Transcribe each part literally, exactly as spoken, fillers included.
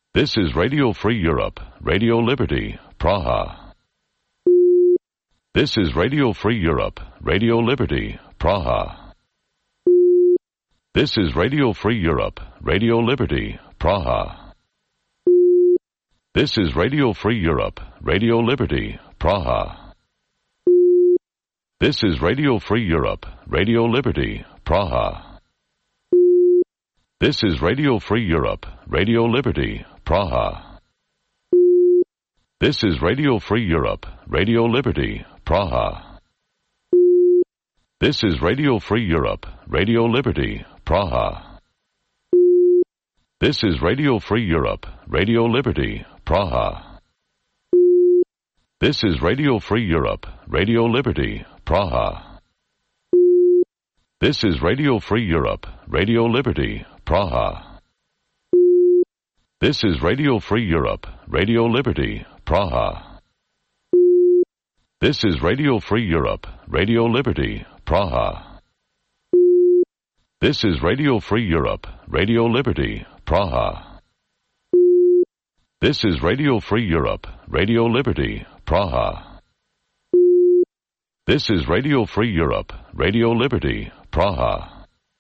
This is Radio Free Europe, Radio Liberty, Praha. This is Radio Free Europe, Radio Liberty, Praha. This is Radio Free Europe, Radio Liberty, Praha. This is Radio Free Europe, Radio Liberty, Praha. This is Radio Free Europe, Radio Liberty, Praha. This is Radio Free Europe, Radio Liberty, Praha. This is Radio Free Europe, Radio Liberty, Praha. This is Radio Free Europe, Radio Liberty, Praha. This is Radio Free Europe, Radio Liberty, Praha. This is Radio Free Europe, Radio Liberty, Praha. This is Radio Free Europe, Radio Liberty, Praha. This is Radio Free Europe, Radio Liberty, Praha. This is Radio Free Europe, Radio Liberty, Praha. This is Radio Free Europe, Radio Liberty, Praha. This is Radio Free Europe, Radio Liberty, Praha. This is Radio Free Europe, Radio Liberty, Praha.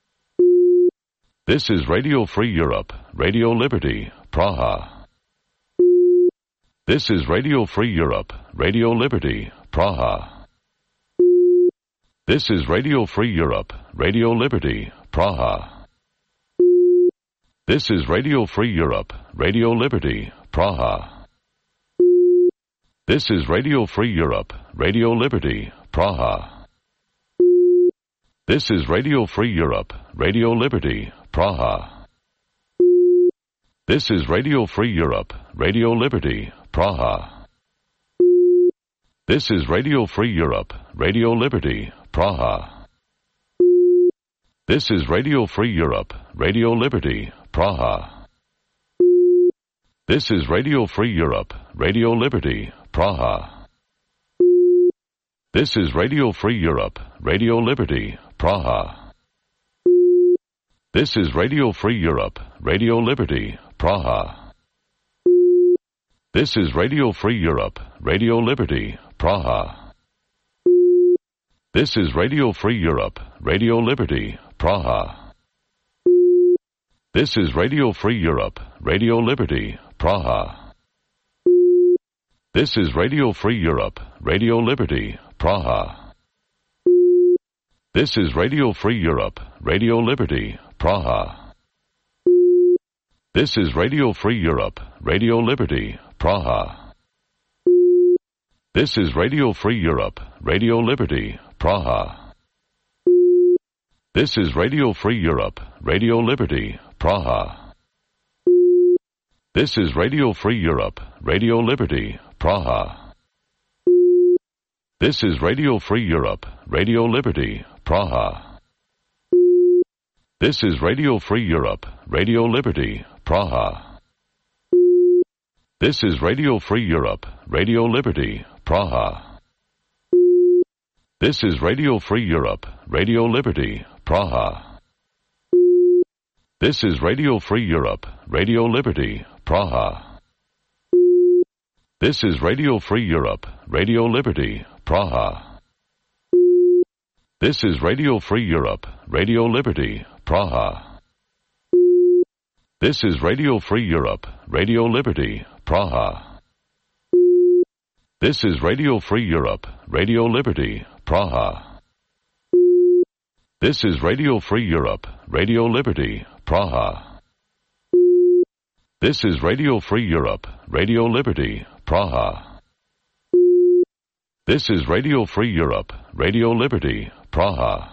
This is Radio Free Europe, Radio Liberty, Praha. This is Radio Free Europe, Radio Liberty, Praha. This is Radio Free Europe, Radio Liberty, Praha. This is Radio Free Europe, Radio Liberty, Praha. This is Radio Free Europe, Radio Liberty, Praha. This is Radio Free Europe, Radio Liberty, Praha. This is Radio Free Europe, Radio Liberty, Praha. This is Radio Free Europe, Radio Liberty, Praha. This is Radio Free Europe, Radio Liberty, Praha. This is Radio Free Europe, Radio Liberty, Praha. This is Radio Free Europe, Radio Liberty, Praha. This is Radio Free Europe, Radio Liberty, Praha. This is Radio Free Europe, Radio Liberty, Praha. This is Radio Free Europe, Radio Liberty, Praha. This is Radio Free Europe, Radio Liberty, Praha. This is Radio Free Europe, Radio Liberty, Praha. This is Radio Free Europe, Radio Liberty, Praha. This is Radio Free Europe, Radio Liberty, Praha. This is Radio Free Europe, Radio Liberty, Praha. This is Radio Free Europe, Radio Liberty, Praha. This is Radio Free Europe, Radio Liberty, Praha. This is Radio Free Europe, Radio Liberty, Praha. This is Radio Free Europe, Radio Liberty, Praha. This is Radio Free Europe, Radio Liberty, Praha. This is Radio Free Europe, Radio Liberty, Praha. This is Radio Free Europe, Radio Liberty, Praha. This is Radio Free Europe, Radio Liberty, Praha. This is Radio Free Europe, Radio Liberty, Praha. This is Radio Free Europe, Radio Liberty, Praha. This is Radio Free Europe, Radio Liberty, Praha. This is Radio Free Europe, Radio Liberty, Praha. This is Radio Free Europe, Radio Liberty, Praha. This is Radio Free Europe, Radio Liberty, Praha.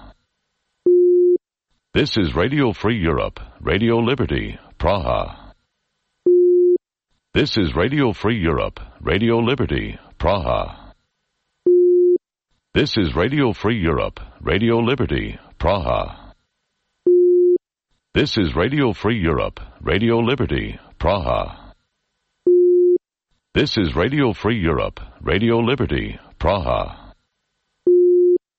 This is Radio Free Europe, Radio Liberty, Praha. This is Radio Free Europe, Radio Liberty, Praha. This is Radio Free Europe, Radio Liberty, Praha. This is Radio Free Europe, Radio Liberty, Praha. This is Radio Free Europe, Radio Liberty, Praha.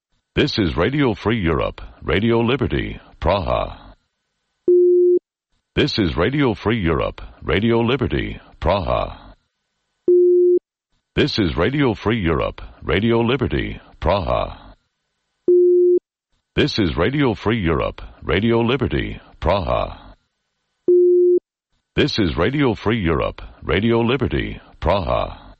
This is Radio Free Europe, Radio Liberty, Praha. This is Radio Free Europe, Radio Liberty, Praha. This is Radio Free Europe, Radio Liberty, Praha. This is Radio Free Europe, Radio Liberty, Praha. This is Radio Free Europe, Radio Liberty, Praha.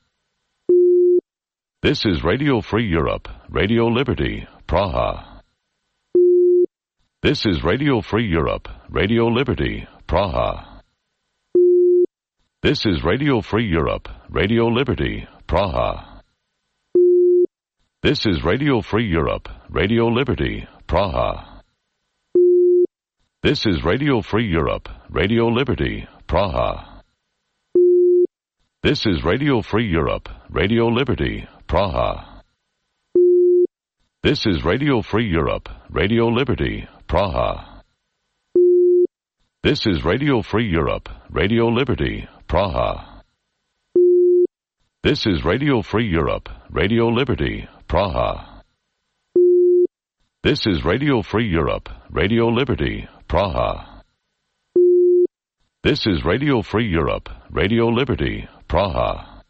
This is Radio Free Europe, Radio Liberty, Praha. This is Radio Free Europe, Radio Liberty, Praha. This is Radio Free Europe, Radio Liberty, Praha. This is Radio Free Europe, Radio Liberty, Praha. This is Radio Free Europe, Radio Liberty, Praha. This is Radio Free Europe, Radio Liberty, Praha. This is Radio Free Europe, Radio Liberty, Praha. This is Radio Free Europe, Radio Liberty, Praha. This is Radio Free Europe, Radio Liberty, Praha. This is Radio Free Europe, Radio Liberty, Praha. This is Radio Free Europe, Radio Liberty, Praha.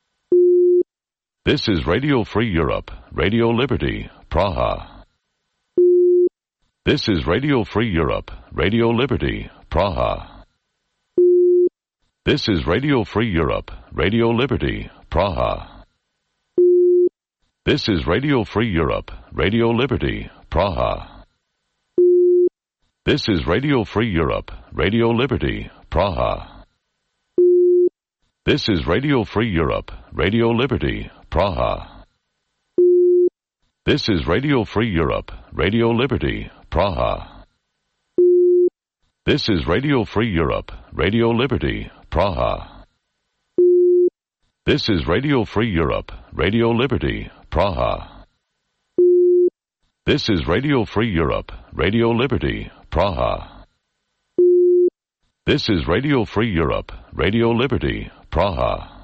This is Radio Free Europe, Radio Liberty, Praha. This is Radio Free Europe, Radio Liberty, Praha. This is Radio Free Europe, Radio Liberty, Praha. This is Radio Free Europe, Radio Liberty, Praha. This is Radio Free Europe, Radio Liberty, Praha. This is Radio Free Europe, Radio Liberty, Praha. This is Radio Free Europe, Radio Liberty, Praha. This is Radio Free Europe, Radio Liberty, Praha. This is Radio Free Europe, Radio Liberty, Praha. This is Radio Free Europe, Radio Liberty, Praha. This is Radio Free Europe, Radio Liberty, Praha.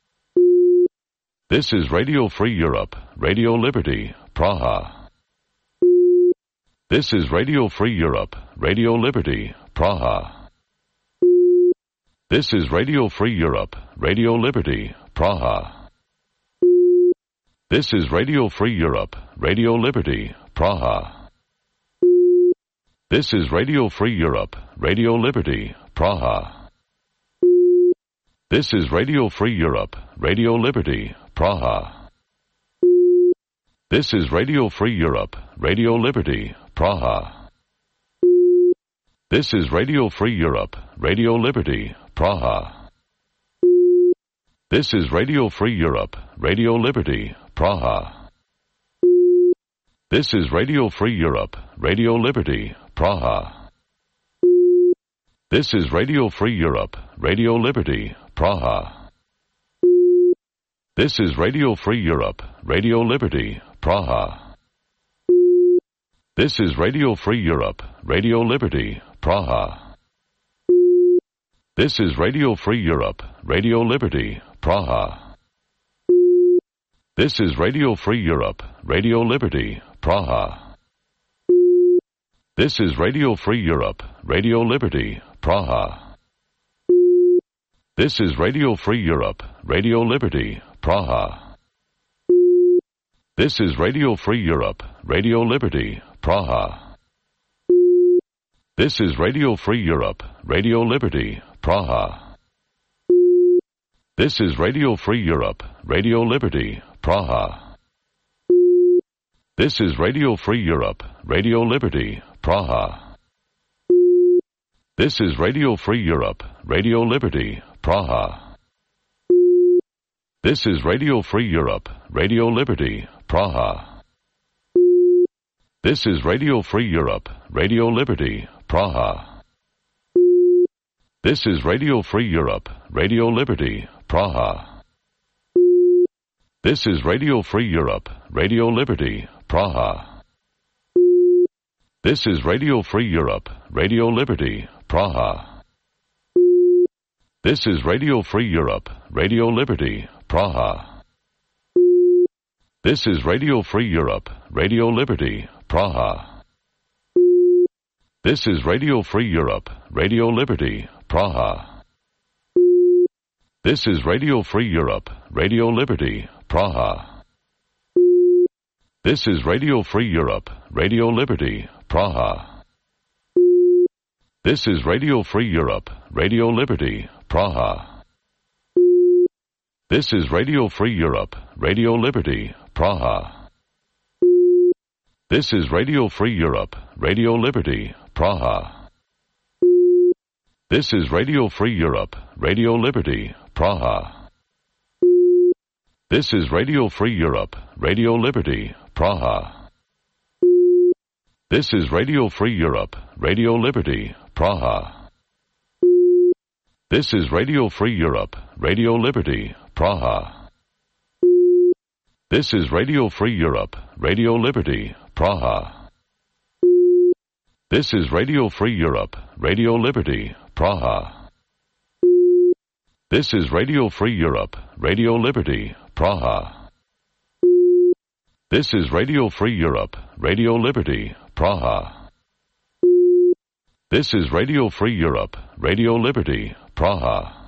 This is Radio Free Europe, Radio Liberty, Praha. This is Radio Free Europe, Radio Liberty, Praha. This is Radio Free Europe, Radio Liberty, Praha. This is Radio Free Europe, Radio Liberty, Praha. This is Radio Free Europe, Radio Liberty, Praha. This is Radio Free Europe, Radio Liberty, Praha. This is Radio Free Europe, Radio Liberty, Praha. This is Radio Free Europe, Radio Liberty, Praha. This is Radio Free Europe, Radio Liberty, Praha. This is Radio Free Europe, Radio Liberty, Praha. This is Radio Free Europe, Radio Liberty, Praha. This is Radio Free Europe, Radio Liberty, Praha. This is Radio Free Europe, Radio Liberty, Praha. This is Radio Free Europe, Radio Liberty, Praha. This is Radio Free Europe, Radio Liberty, Praha. This is Radio Free Europe, Radio Liberty, Praha. This is Radio Free Europe, Radio Liberty, Praha. This is Radio Free Europe, Radio Liberty, Praha. This is Radio Free Europe, Radio Liberty, Praha. This is Radio Free Europe, Radio Liberty, Praha. This is Radio Free Europe, Radio Liberty, Praha. This is Radio Free Europe, Radio Liberty, Praha. This is Radio Free Europe, Radio Liberty, Praha. This is Radio Free Europe, Radio Liberty, Praha. This is Radio Free Europe, Radio Liberty, Praha. This is Radio Free Europe, Radio Liberty, Praha. This is Radio Free Europe, Radio Liberty, Praha. This is Radio Free Europe, Radio Liberty, Praha. This is Radio Free Europe, Radio Liberty, Praha. This is Radio Free Europe, Radio Liberty, Praha. This is Radio Free Europe, Radio Liberty, Praha. This is Radio Free Europe, Radio Liberty, Praha. This is Radio Free Europe, Radio Liberty, Praha. This is Radio Free Europe, Radio Liberty, Praha. This is Radio Free Europe, Radio Liberty, Praha. This is Radio Free Europe, Radio Liberty, Praha. This is Radio Free Europe, Radio Liberty, Praha. This is Radio Free Europe, Radio Liberty, Praha. This is Radio Free Europe, Radio Liberty, Praha. This is Radio Free Europe, Radio Liberty, Praha. This is Radio Free Europe, Radio Liberty, Praha. This is Radio Free Europe, Radio Liberty, Praha. This is Radio Free Europe, Radio Liberty, Praha. This is Radio Free Europe, Radio Liberty, Praha.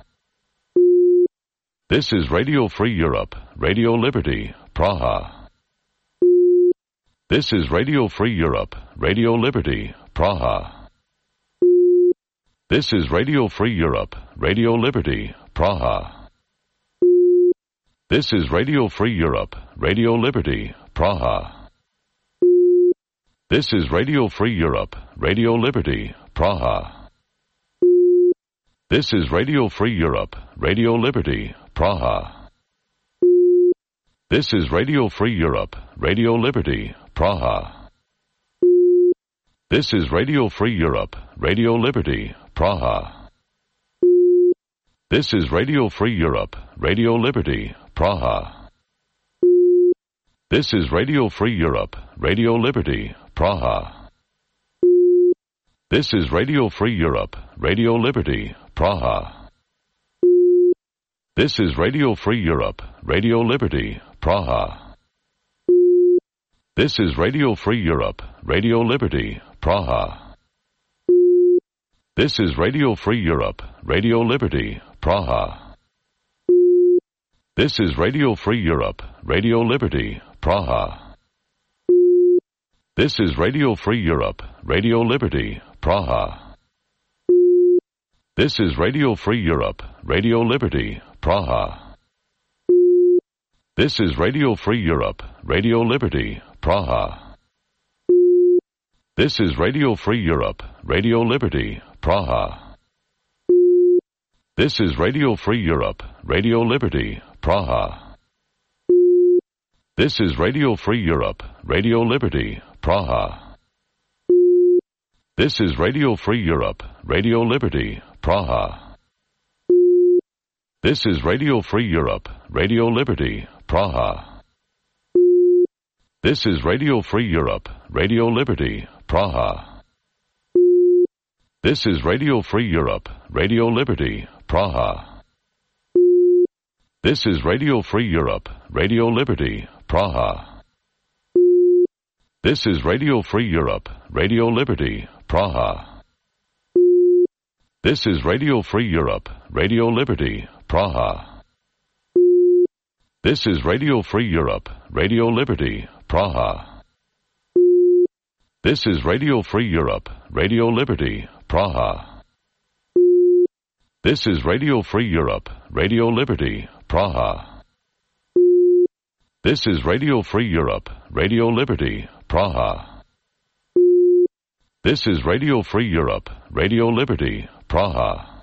This is Radio Free Europe, Radio Liberty, Praha. This is Radio Free Europe, Radio Liberty, Praha. This is Radio Free Europe, Radio Liberty, Praha. This is Radio Free Europe, Radio Liberty, Praha. This is Radio Free Europe, Radio Liberty, Praha. This is Radio Free Europe, Radio Liberty, Praha. This is Radio Free Europe, Radio Liberty, Praha. This is Radio Free Europe, Radio Liberty, Praha. This is Radio Free Europe, Radio Liberty, Praha. This is Radio Free Europe, Radio Liberty, Praha. This is Radio Free Europe, Radio Liberty, Praha. This is Radio Free Europe, Radio Liberty, Praha. This is Radio Free Europe, Radio Liberty, Praha. This is Radio Free Europe, Radio Liberty, Praha. This is Radio Free Europe, Radio Liberty, Praha. This is Radio Free Europe, Radio Liberty, Praha. This is Radio Free Europe, Radio Liberty, Praha. This is Radio Free Europe, Radio Liberty, Praha. This is Radio Free Europe, Radio Liberty, Praha. This is Radio Free Europe, Radio Liberty, Praha. This is Radio Free Europe, Radio Liberty, Praha. This is Radio Free Europe, Radio Liberty, Praha. This is Radio Free Europe, Radio Liberty, Praha. This is Radio Free Europe, Radio Liberty, Praha. This is Radio Free Europe, Radio Liberty, Praha. This is Radio Free Europe, Radio Liberty, Praha. This is Radio Free Europe, Radio Liberty, Praha. This is Radio Free Europe, Radio Liberty, Praha. This is Radio Free Europe, Radio Liberty, Praha. This is Radio Free Europe, Radio Liberty, Praha. This is Radio Free Europe, Radio Liberty, Praha. This is Radio Free Europe, Radio Liberty, Praha. This is Radio Free Europe, Radio Liberty, Praha.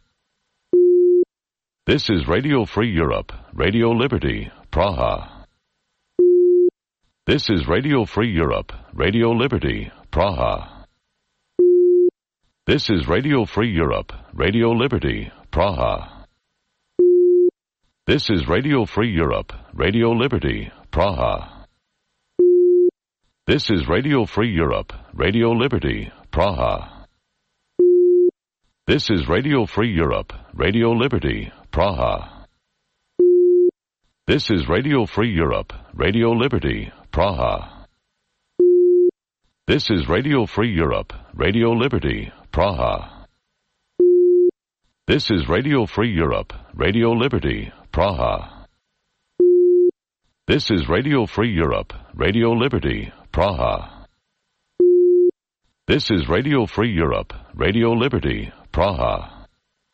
This is Radio Free Europe, Radio Liberty, Praha. This is Radio Free Europe, Radio Liberty, Praha. This is Radio Free Europe, Radio Liberty, Praha. This is Radio Free Europe, Radio Liberty, Praha. This is Radio Free Europe, Radio Liberty, Praha. This is Radio Free Europe, Radio Liberty, Praha. This is Radio Free Europe, Radio Liberty, Praha. This is Radio Free Europe, Radio Liberty, Praha. This is Radio Free Europe, Radio Liberty, Praha. This is Radio Free Europe, Radio Liberty, Praha. This is Radio Free Europe, Radio Liberty, Praha.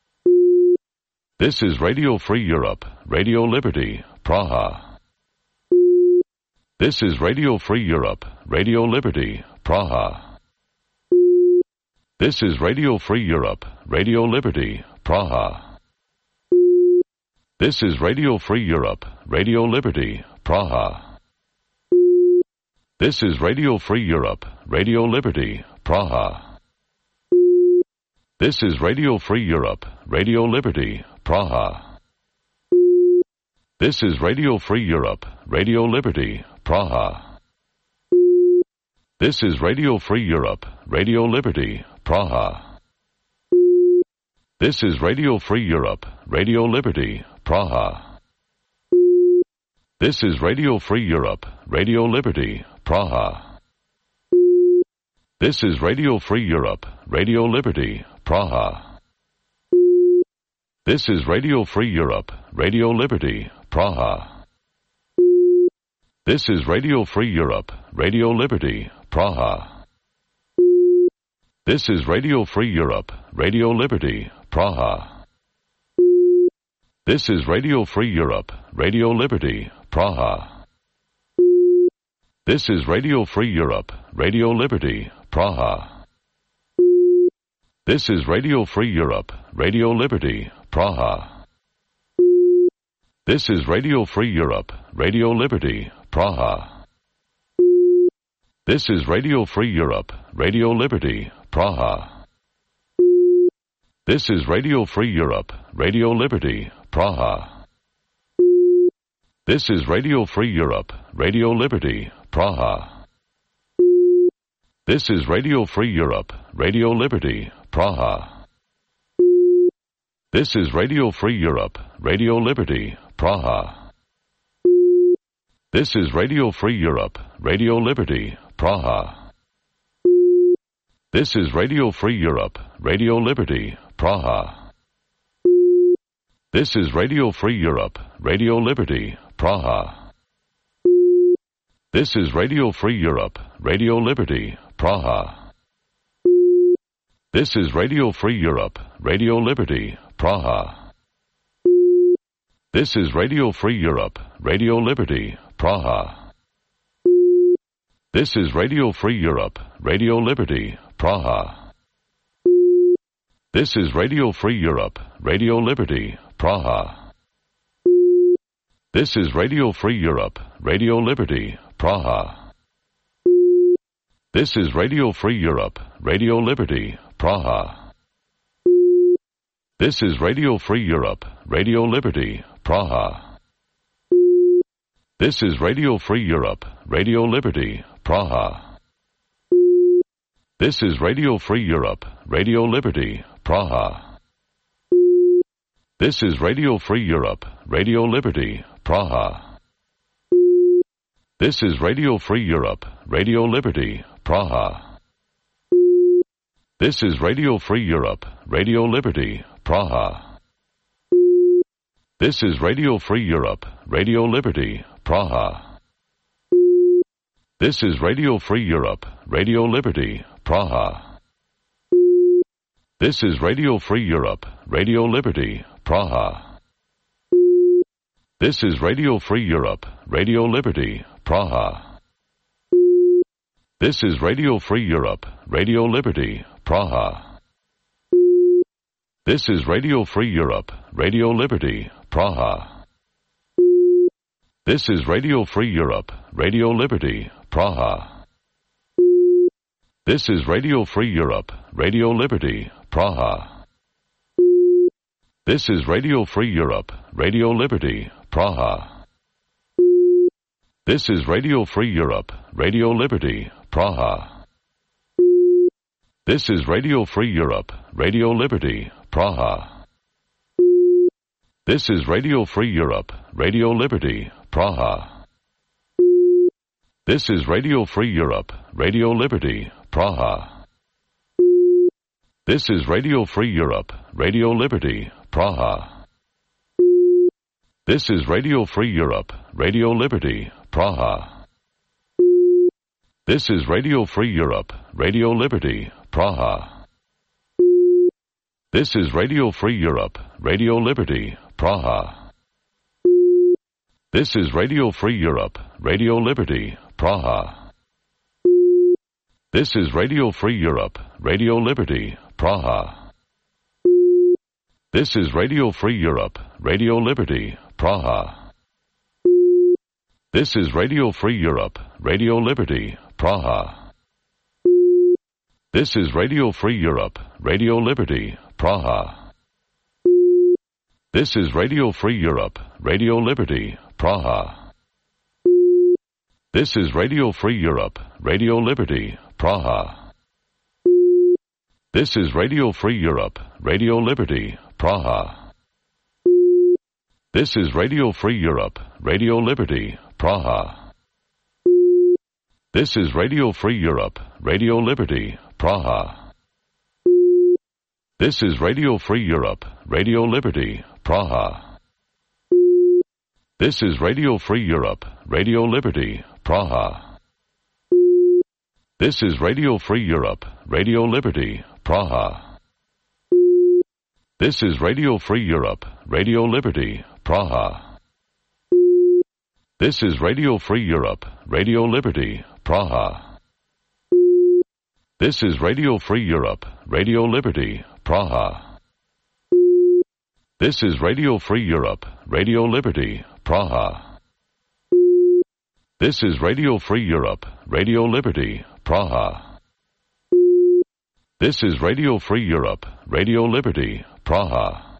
This is Radio Free Europe, Radio Liberty, Praha. This is Radio Free Europe, Radio Liberty, Praha. This is Radio Free Europe, Radio Liberty, Praha. This is Radio Free Europe, Radio Liberty, Praha. This is Radio Free Europe, Radio Liberty, Praha. This is Radio Free Europe, Radio Liberty, Praha. This is Radio Free Europe, Radio Liberty, Praha. This is Radio Free Europe, Radio Liberty, Praha. This is Radio Free Europe, Radio Liberty, Praha. This is Radio Free Europe, Radio Liberty, Praha. This is Radio Free Europe, Radio Liberty, Praha. This is Radio Free Europe, Radio Liberty, Praha. This is Radio Free Europe, Radio Liberty, Praha. This is Radio Free Europe, Radio Liberty, Praha. This is Radio Free Europe, Radio Liberty, Praha. This is Radio Free Europe, Radio Liberty, Praha. This is Radio Free Europe, Radio Liberty, Praha. This is Radio Free Europe, Radio Liberty, Praha. This is Radio Free Europe, Radio Liberty, Praha. This is Radio Free Europe, Radio Liberty, Praha. This is Radio Free Europe, Radio Liberty, Praha. This is Radio Free Europe, Radio Liberty, Praha. This is Radio Free Europe, Radio Liberty, Praha. This is Radio Free Europe, Radio Liberty, Praha. This is Radio Free Europe, Radio Liberty, Praha. This is Radio Free Europe, Radio Liberty, Praha. This is Radio Free Europe, Radio Liberty, Praha. This is Radio Free Europe, Radio Liberty, Praha. This is Radio Free Europe, Radio Liberty, Praha. This is Radio Free Europe, Radio Liberty, Praha. This is Radio Free Europe, Radio Liberty, Praha. This is Radio Free Europe, Radio Liberty, Praha. This is Radio Free Europe, Radio Liberty, Praha. This is Radio Free Europe, Radio Liberty, Praha. This is Radio Free Europe, Radio Liberty, Praha. This is Radio Free Europe, Radio Liberty, Praha. This is Radio Free Europe, Radio Liberty, Praha. This is Radio Free Europe, Radio Liberty, Praha. This is Radio Free Europe, Radio Liberty, Praha. This is Radio Free Europe, Radio Liberty, Praha. This is Radio Free Europe, Radio Liberty, Praha. This is Radio Free Europe, Radio Liberty, Praha. This is Radio Free Europe, Radio Liberty, Praha. This is Radio Free Europe, Radio Liberty, Praha. This is Radio Free Europe, Radio Liberty, Praha. This is Radio Free Europe, Radio Liberty, Praha. This is Radio Free Europe, Radio Liberty, Praha. This is Radio Free Europe, Radio Liberty, Praha. This is Radio Free Europe, Radio Liberty, Praha. This is Radio Free Europe, Radio Liberty, Praha. This is Radio Free Europe, Radio Liberty, Praha. This is Radio Free Europe, Radio Liberty, Praha. This is Radio Free Europe, Radio Liberty, Praha. This is Radio Free Europe, Radio Liberty, Praha. This is Radio Free Europe, Radio Liberty, Praha. This is Radio Free Europe, Radio Liberty, Praha. This is Radio Free Europe, Radio Liberty, Praha. This is Radio Free Europe, Radio Liberty, Praha. This is Radio Free Europe, Radio Liberty, Praha. This is Radio Free Europe, Radio Liberty, Praha. This is Radio Free Europe, Radio Liberty, Praha. This is Radio Free Europe, Radio Liberty, Praha. This is Radio Free Europe, Radio Liberty, Praha. This is Radio Free Europe, Radio Liberty, Praha. This is Radio Free Europe, Radio Liberty, Praha. This is Radio Free Europe, Radio Liberty, Praha. This is Radio Free Europe, Radio Liberty, Praha. This is Radio Free Europe, Radio Liberty, Praha. This is Radio Free Europe, Radio Liberty, Praha. This is Radio Free Europe, Radio Liberty, Praha. This is Radio Free Europe, Radio Liberty, Praha. This is Radio Free Europe, Radio Liberty, Praha. This is Radio Free Europe, Radio Liberty, Praha. This is Radio Free Europe, Radio Liberty, Praha. This is Radio Free Europe, Radio Liberty, Praha.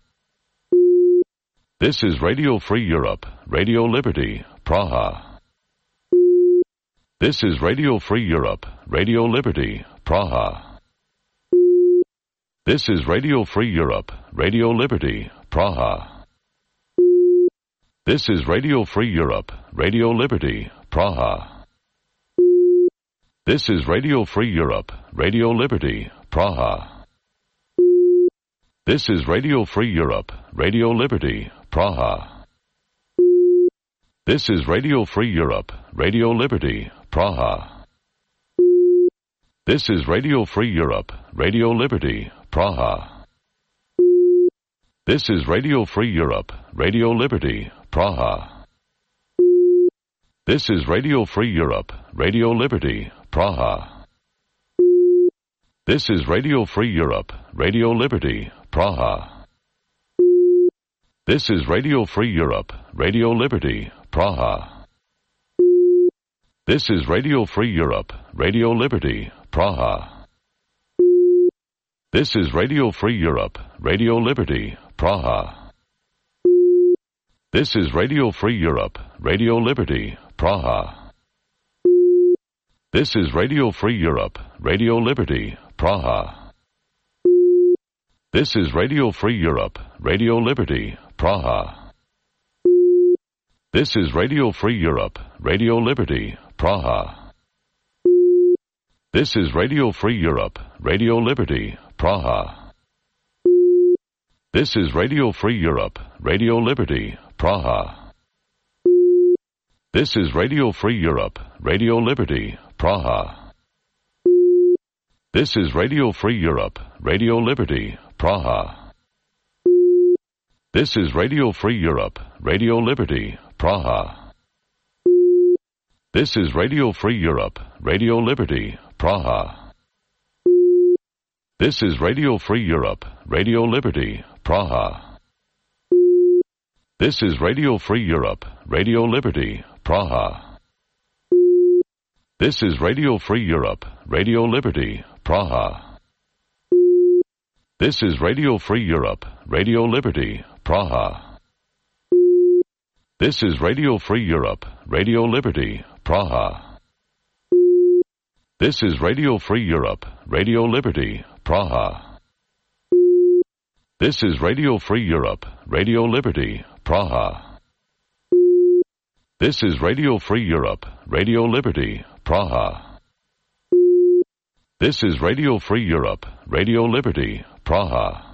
This is Radio Free Europe, Radio Liberty, Praha. This is Radio Free Europe, Radio Liberty, Praha. This is Radio Free Europe, Radio Liberty, Praha. This is Radio Free Europe, Radio Liberty, Praha. This is Radio Free Europe, Radio Liberty, Praha. This is Radio Free Europe, Radio Liberty, Praha. This is Radio Free Europe, Radio Liberty, Praha. This is Radio Free Europe, Radio Liberty, Praha. This is Radio Free Europe, Radio Liberty, Praha. This is Radio Free Europe, Radio Liberty, Praha. This is Radio Free Europe, Radio Liberty, Praha. This is Radio Free Europe, Radio Liberty, Praha. This is Radio Free Europe, Radio Liberty, Praha. This is Radio Free Europe, Radio Liberty, Praha. This is Radio Free Europe, Radio Liberty, Praha. This is Radio Free Europe, Radio Liberty, Praha. This is Radio Free Europe, Radio Liberty, Praha. This is Radio Free Europe, Radio Liberty, Praha. This is Radio Free Europe, Radio Liberty, Praha. This is Radio Free Europe, Radio Liberty, Praha. This is Radio Free Europe, Radio Liberty, Praha. This is Radio Free Europe, Radio Liberty, Praha. This is Radio Free Europe, Radio Liberty, Praha. This is Radio Free Europe, Radio Liberty, Praha. This is Radio Free Europe, Radio Liberty, Praha. This is Radio Free Europe, Radio Liberty, Praha. This is Radio Free Europe, Radio Liberty, Praha. This is Radio Free Europe, Radio Liberty, Praha. This is Radio Free Europe, Radio Liberty, Praha. This is Radio Free Europe, Radio Liberty, Praha. This is Radio Free Europe, Radio Liberty, Praha. This is Radio Free Europe, Radio Liberty, Praha. This is Radio Free Europe, Radio Liberty, Praha.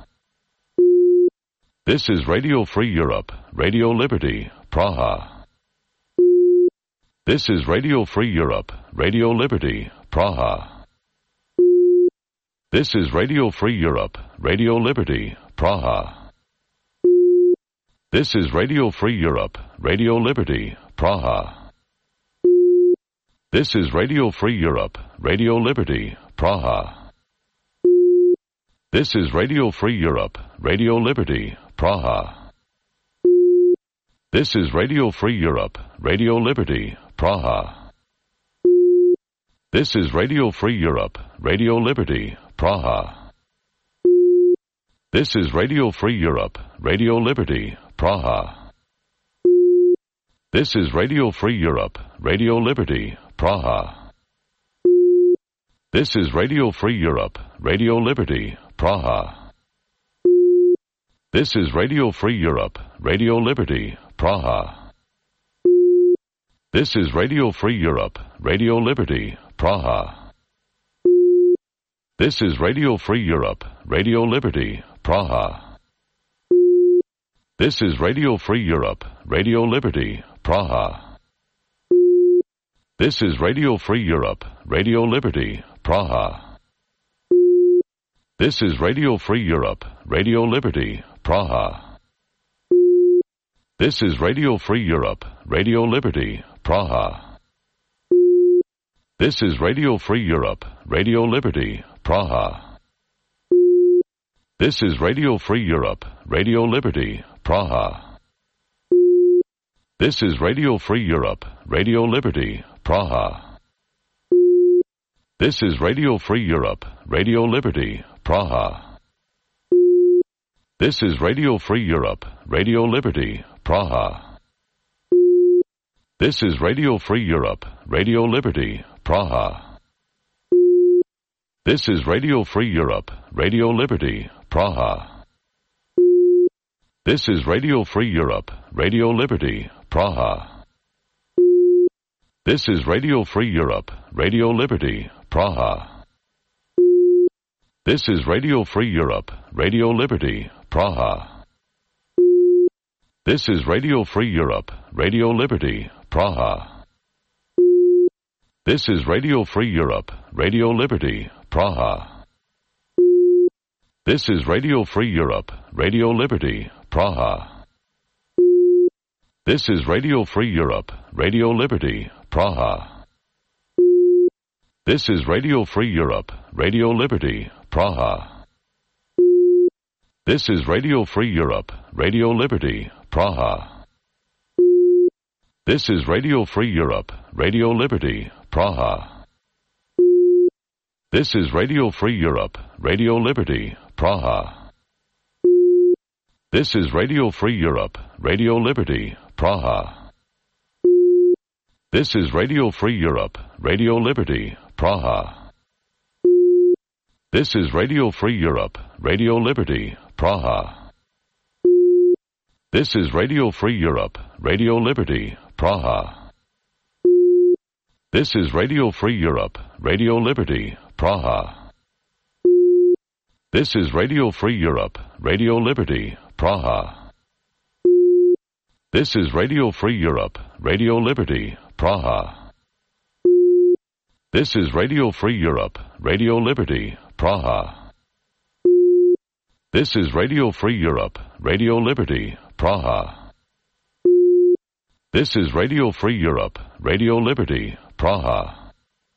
This is Radio Free Europe, Radio Liberty, Praha. This is Radio Free Europe, Radio Liberty, Praha. This is Radio Free Europe, Radio Liberty, Praha. This is Radio Free Europe, Radio Liberty, Praha. This is Radio Free Europe, Radio Liberty, Praha. This is Radio Free Europe, Radio Liberty, Praha. This is Radio Free Europe, Radio Liberty, Praha. This is Radio Free Europe, Radio Liberty, Praha. This is Radio Free Europe, Radio Liberty, Praha. This is Radio Free Europe, Radio Liberty, Praha. This is Radio Free Europe, Radio Liberty, Praha. This is Radio Free Europe, Radio Liberty, Praha. This is Radio Free Europe, Radio Liberty, Praha. This is Radio Free Europe, Radio Liberty, Praha. This is Radio Free Europe, Radio Liberty, Praha. This is Radio Free Europe, Radio Liberty, Praha. This is Radio Free Europe, Radio Liberty, Praha. This is Radio Free Europe, Radio Liberty, Praha. This is Radio Free Europe, Radio Liberty, Praha. This is Radio Free Europe, Radio Liberty, Praha. This is Radio Free Europe, Radio Liberty, Praha. This is Radio Free Europe, Radio Liberty, Praha. This is Radio Free Europe, Radio Liberty, Praha. This is Radio Free Europe, Radio Liberty, Praha. This is Radio Free Europe, Radio Liberty, Praha. This is Radio Free Europe, Radio Liberty, Praha. This is Radio Free Europe, Radio Liberty, Praha. This is Radio Free Europe, Radio Liberty, Praha. This is Radio Free Europe, Radio Liberty, Praha. This is Radio Free Europe, Radio Liberty, Praha. This is Radio Free Europe, Radio Liberty, Praha. This is Radio Free Europe, Radio Liberty, Praha. This is Radio Free Europe, Radio Liberty, Praha. This is Radio Free Europe, Radio Liberty, Praha. This is Radio Free Europe, Radio Liberty, Praha. This is Radio Free Europe, Radio Liberty, Praha. This is Radio Free Europe, Radio Liberty, Praha. This is Radio Free Europe, Radio Liberty, Praha. This is Radio Free Europe, Radio Liberty, Praha. This is Radio Free Europe, Radio Liberty, Praha. This is Radio Free Europe, Radio Liberty, Praha. This is Radio Free Europe, Radio Liberty, Praha. This is Radio Free Europe, Radio Liberty, Praha. This is Radio Free Europe, Radio Liberty, Praha. This is Radio Free Europe, Radio Liberty, Praha. This is Radio Free Europe, Radio Liberty, Praha.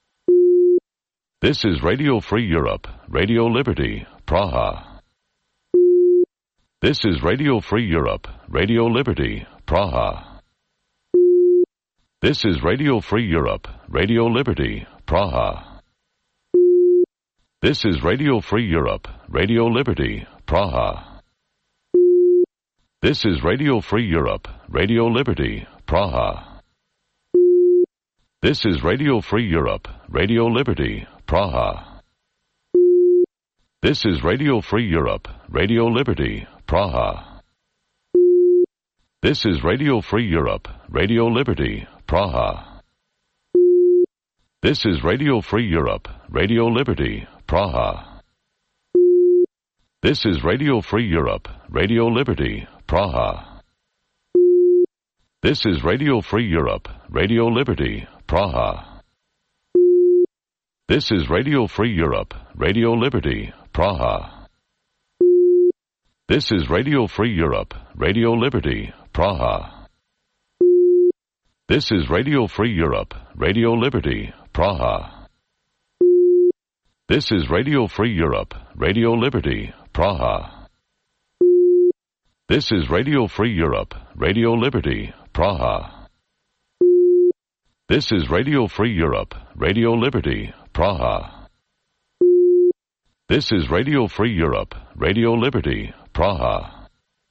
This is Radio Free Europe, Radio Liberty, Praha. This is Radio Free Europe, Radio Liberty, Praha. This is Radio Free Europe, Radio Liberty, Praha. This is Radio Free Europe, Radio Liberty, Praha. This is Radio Free Europe, Radio Liberty, Praha. This is Radio Free Europe, Radio Liberty, Praha. This is Radio Free Europe, Radio Liberty, Praha. This is Radio Free Europe, Radio Liberty, Praha. This is Radio Free Europe, Radio Liberty, Praha. This is Radio Free Europe, Radio Liberty, Praha. This is Radio Free Europe, Radio Liberty, Praha. This is Radio Free Europe, Radio Liberty, Praha. This is Radio Free Europe, Radio Liberty, Praha. This is Radio Free Europe, Radio Liberty, Praha. This is Radio Free Europe, Radio Liberty, Praha. This is Radio Free Europe, Radio Liberty, Praha. This is Radio Free Europe, Radio Liberty, Praha. This is Radio Free Europe, Radio Liberty, Praha.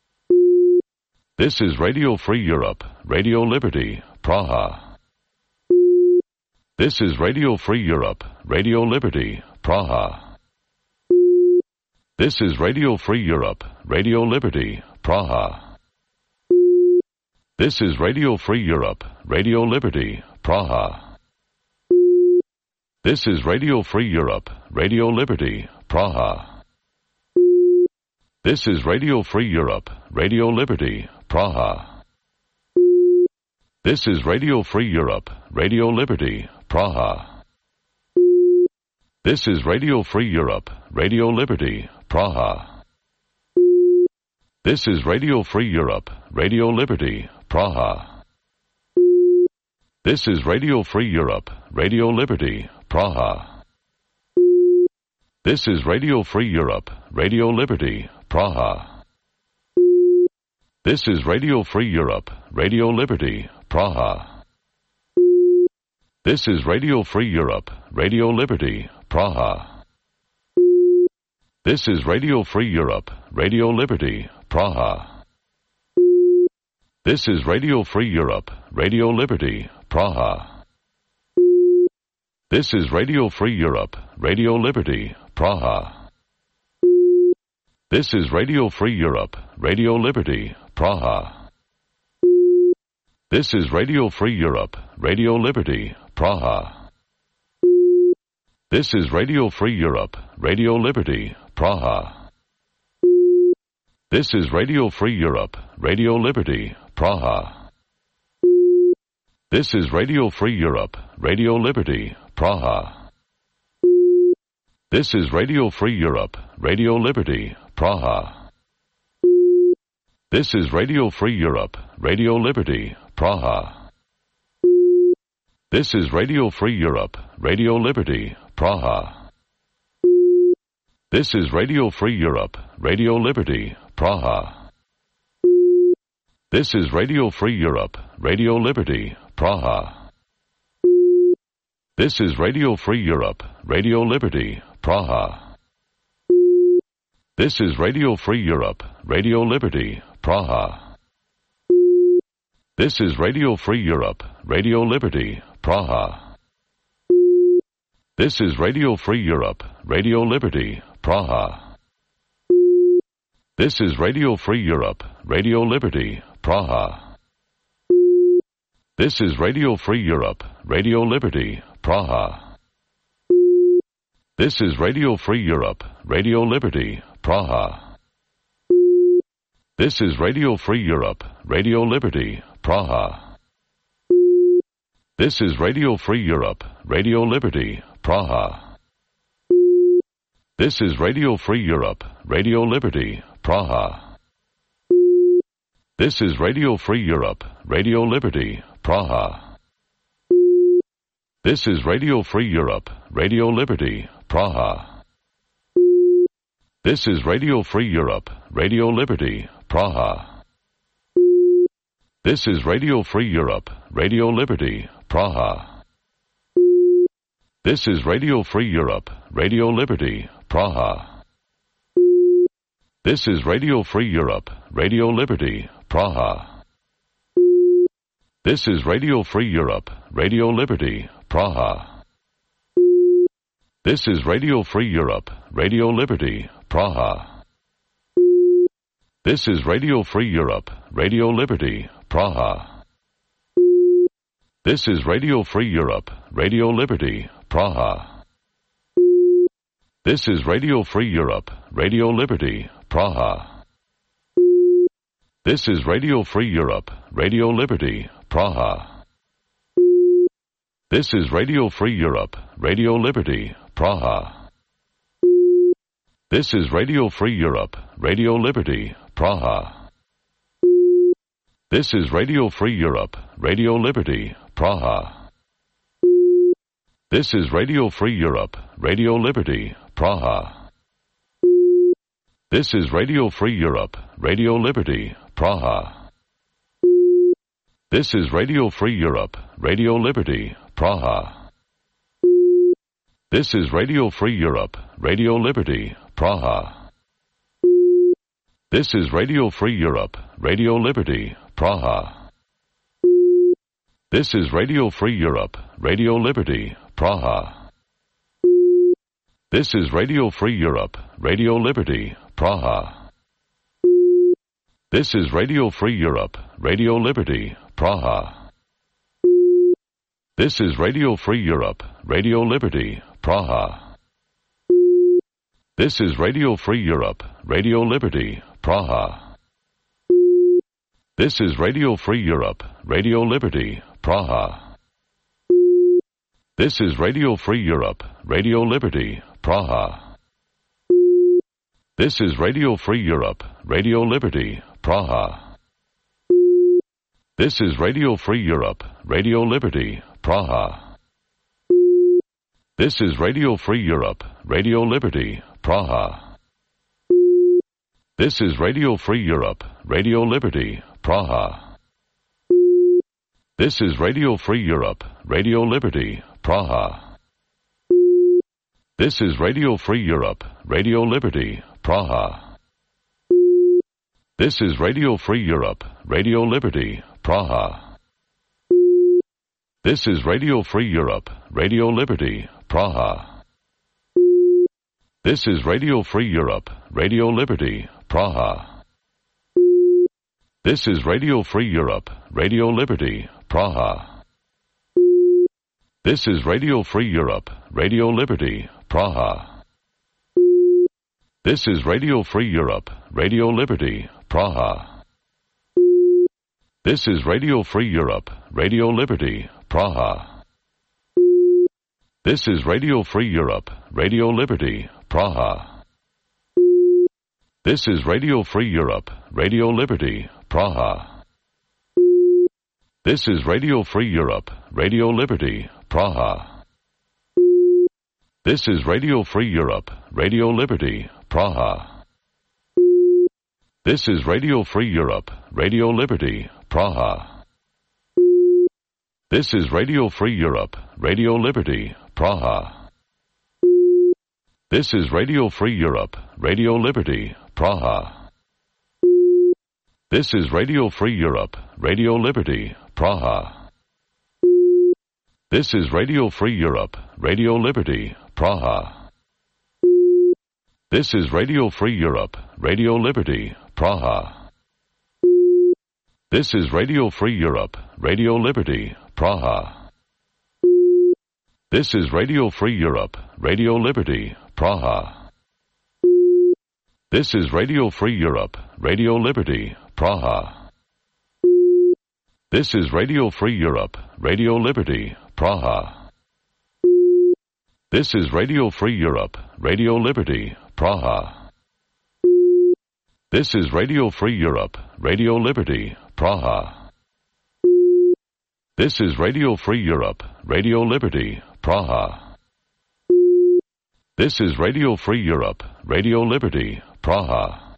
This is Radio Free Europe, Radio Liberty, Praha. This is Radio Free Europe, Radio Liberty, Praha. This is Radio Free Europe, Radio Liberty, Praha. This is Radio Free Europe, Radio Liberty, Praha. This is Radio Free Europe, Radio Liberty, Praha. This is Radio Free Europe, Radio Liberty, Praha. This is Radio Free Europe, Radio Liberty, Praha. This is Radio Free Europe, Radio Liberty, Praha. This is Radio Free Europe, Radio Liberty, Praha. This is Radio Free Europe, Radio Liberty, Praha. This is Radio Free Europe, Radio Liberty, Praha. This is Radio Free Europe, Radio Liberty, Praha. This is Radio Free Europe, Radio Liberty, Praha. This is Radio Free Europe, Radio Liberty, Praha. This is Radio Free Europe, Radio Liberty, Praha. This is Radio Free Europe, Radio Liberty, Praha. This is Radio Free Europe, Radio Liberty, Praha. This is Radio Free Europe, Radio Liberty, Praha. This is Radio Free Europe, Radio Liberty, Praha. This is Radio Free Europe, Radio Liberty, Praha. This is Radio Free Europe, Radio Liberty, Praha. This is Radio Free Europe, Radio Liberty, Praha. This is Radio Free Europe, Radio Liberty, Praha. This is Radio Free Europe, Radio Liberty, Praha. This is Radio Free Europe, Radio Liberty, Praha. This is Radio Free Europe, Radio Liberty, Praha. This is Radio Free Europe, Radio Liberty, Praha. This is Radio Free Europe, Radio Liberty, Praha. This is Radio Free Europe, Radio Liberty, Praha. This is Radio Free Europe, Radio Liberty, Praha. This is Radio Free Europe, Radio Liberty, Praha. This is Radio Free Europe, Radio Liberty, Praha. This is Radio Free Europe, Radio Liberty, Praha. This is Radio Free Europe, Radio Liberty, Praha. This is Radio Free Europe, Radio Liberty, Praha. This is Radio Free Europe, Radio Liberty, Praha. This is Radio Free Europe, Radio Liberty, Praha. This is Radio Free Europe, Radio Liberty, Praha. This is Radio Free Europe, Radio Liberty, Praha. This is Radio Free Europe, Radio Liberty, Praha. This is Radio Free Europe, Radio Liberty, Praha. This is Radio Free Europe, Radio Liberty, Praha. This is Radio Free Europe, Radio Liberty, Praha. This is Radio Free Europe, Radio Liberty, Praha. This is Radio Free Europe, Radio Liberty, Praha. This is Radio Free Europe, Radio Liberty, Praha. This is Radio Free Europe, Radio Liberty, Praha. This is Radio Free Europe, Radio Liberty, Praha. This is Radio Free Europe, Radio Liberty, Praha. This is Radio Free Europe, Radio Liberty, Praha. This is Radio Free Europe, Radio Liberty, Praha. This is Radio Free Europe, Radio Liberty, Praha. This is Radio Free Europe, Radio Liberty, Praha. This is Radio Free Europe, Radio Liberty, Praha. This is Radio Free Europe, Radio Liberty, Praha. This is Radio Free Europe, Radio Liberty, Praha. This is Radio Free Europe, Radio Liberty, Praha. This is Radio Free Europe, Radio Liberty, Praha. This is Radio Free Europe, Radio Liberty, Praha. This is Radio Free Europe, Radio Liberty, Praha. This is Radio Free Europe, Radio Liberty, Praha. This is Radio Free Europe, Radio Liberty, Praha. This is Radio Free Europe, Radio Liberty, Praha. This is Radio Free Europe, Radio Liberty, Praha. This is Radio Free Europe, Radio Liberty, Praha. This is Radio Free Europe, Radio Liberty, Praha. This is Radio Free Europe, Radio Liberty, Praha. This is Radio Free Europe, Radio Liberty, Praha. This is Radio Free Europe, Radio Liberty, Praha. This is Radio Free Europe, Radio Liberty, Praha. This is Radio Free Europe, Radio Liberty, Praha. This is Radio Free Europe, Radio Liberty, Praha. This is Radio Free Europe, Radio Liberty, Praha. This is Radio Free Europe, Radio Liberty, Praha. This is Radio Free Europe, Radio Liberty, Praha. This is Radio Free Europe, Radio Liberty, Praha. This is Radio Free Europe, Radio Liberty, Praha. This is Radio Free Europe, Radio Liberty, Praha. This is Radio Free Europe, Radio Liberty, Praha. This is Radio Free Europe, Radio Liberty, Praha. This is Radio Free Europe, Radio Liberty, Praha. This is Radio Free Europe, Radio Liberty, Praha. This is Radio Free Europe, Radio Liberty, Praha. This is Radio Free Europe, Radio Liberty, Praha. This is Radio Free Europe, Radio Liberty, Praha. This is Radio Free Europe, Radio Liberty, Praha. This is Radio Free Europe, Radio Liberty, Praha. This is Radio Free Europe, Radio Liberty, Praha. This is Radio Free Europe, Radio Liberty, Praha. This is Radio Free Europe, Radio Liberty, Praha. This is Radio Free Europe, Radio Liberty, Praha. This is Radio Free Europe, Radio Liberty, Praha. This is Radio Free Europe, Radio Liberty, Praha. This is Radio Free Europe, Radio Liberty, Praha.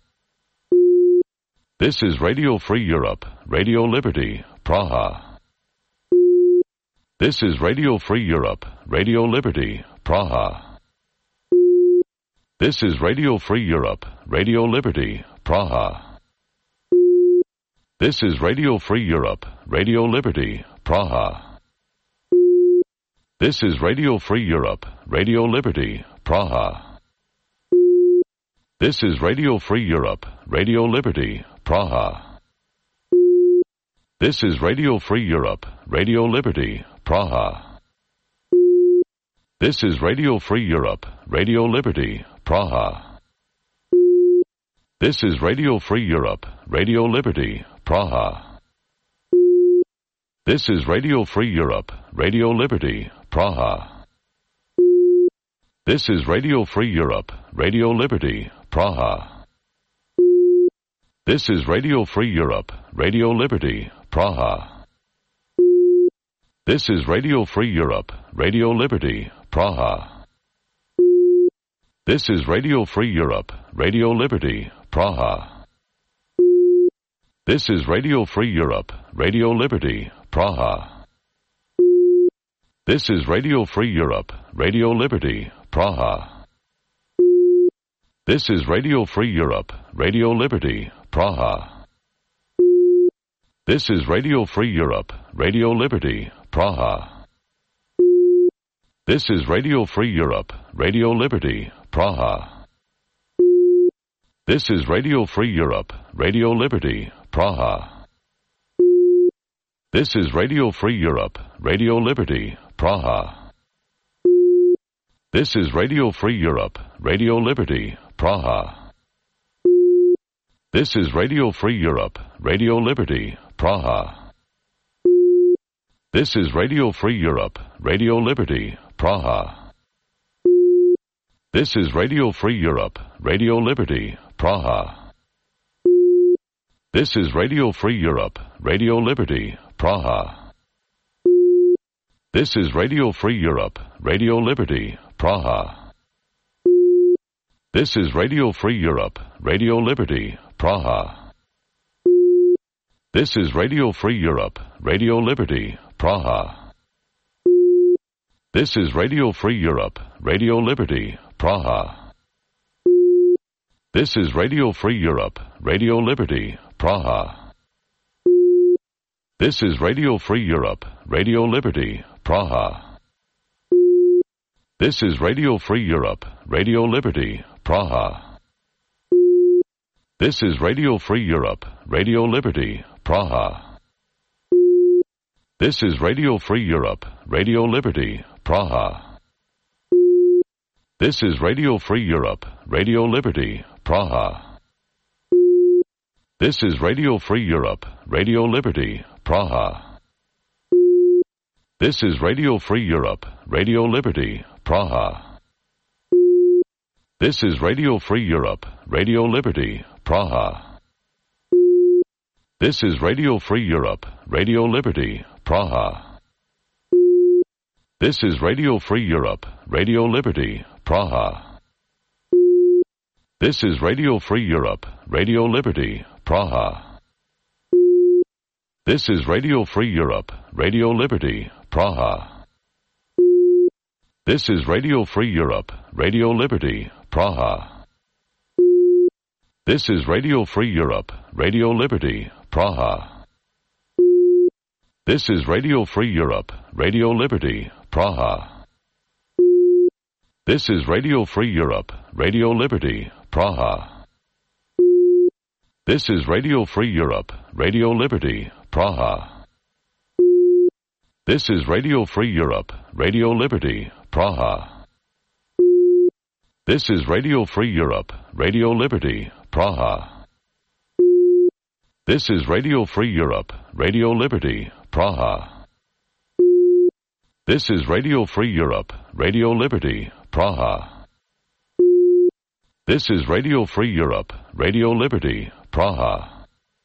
This is Radio Free Europe, Radio Liberty, Praha. This is Radio Free Europe, Radio Liberty, Praha. This is Radio Free Europe, Radio Liberty, Praha. This is Radio Free Europe, Radio Liberty, Praha. This is Radio Free Europe, Radio Liberty, Praha. This is Radio Free Europe, Radio Liberty, Praha. This is Radio Free Europe, Radio Liberty, Praha. This is Radio Free Europe, Radio Liberty, Praha. This is Radio Free Europe, Radio Liberty, Praha. This is Radio Free Europe, Radio Liberty, Praha. This is Radio Free Europe, Radio Liberty, Praha. This is Radio Free Europe, Radio Liberty, Praha. This is Radio Free Europe, Radio Liberty, Praha. This is Radio Free Europe, Radio Liberty, Praha. This is Radio Free Europe, Radio Liberty, Praha. This is Radio Free Europe, Radio Liberty, Praha. This is Radio Free Europe, Radio Liberty, Praha. This is Radio Free Europe, Radio Liberty, Praha. This is Radio Free Europe, Radio Liberty, Praha. This is Radio Free Europe, Radio Liberty, Praha. This is Radio Free Europe, Radio Liberty, Praha. This is Radio Free Europe, Radio Liberty, Praha. This is Radio Free Europe, Radio Liberty, Praha. This is Radio Free Europe, Radio Liberty, Praha. This is Radio Free Europe, Radio Liberty, Praha. This is Radio Free Europe, Radio Liberty, Praha. This is Radio Free Europe, Radio Liberty, Praha. This is Radio Free Europe, Radio Liberty, Praha. This is Radio Free Europe, Radio Liberty, Praha. This is Radio Free Europe, Radio Liberty, Praha. This is Radio Free Europe, Radio Liberty, Praha. This is Radio Free Europe, Radio Liberty, Praha. This is Radio Free Europe, Radio Liberty, Praha. This is Radio Free Europe, Radio Liberty, Praha. This is Radio Free Europe, Radio Liberty, Praha. This is Radio Free Europe, Radio Liberty, Praha. This is Radio Free Europe, Radio Liberty, Praha. This is Radio Free Europe, Radio Liberty, Praha. This is Radio Free Europe, Radio Liberty, Praha. This is Radio Free Europe, Radio Liberty, Praha. This is Radio Free Europe, Radio Liberty, Praha. This is Radio Free Europe, Radio Liberty, Praha. This is Radio Free Europe, Radio Liberty, Praha. This is Radio Free Europe, Radio Liberty, Praha. This is Radio Free Europe, Radio Liberty, Praha. This is Radio Free Europe, Radio Liberty, Praha. This is Radio Free Europe, Radio Liberty, Praha. This is Radio Free Europe, Radio Liberty, Praha. This is Radio Free Europe, Radio Liberty, Praha. This is Radio Free Europe, Radio Liberty, Praha. This is Radio Free Europe, Radio Liberty, Praha. This is Radio Free Europe, Radio Liberty, Praha. This is Radio Free Europe, Radio Liberty, Praha.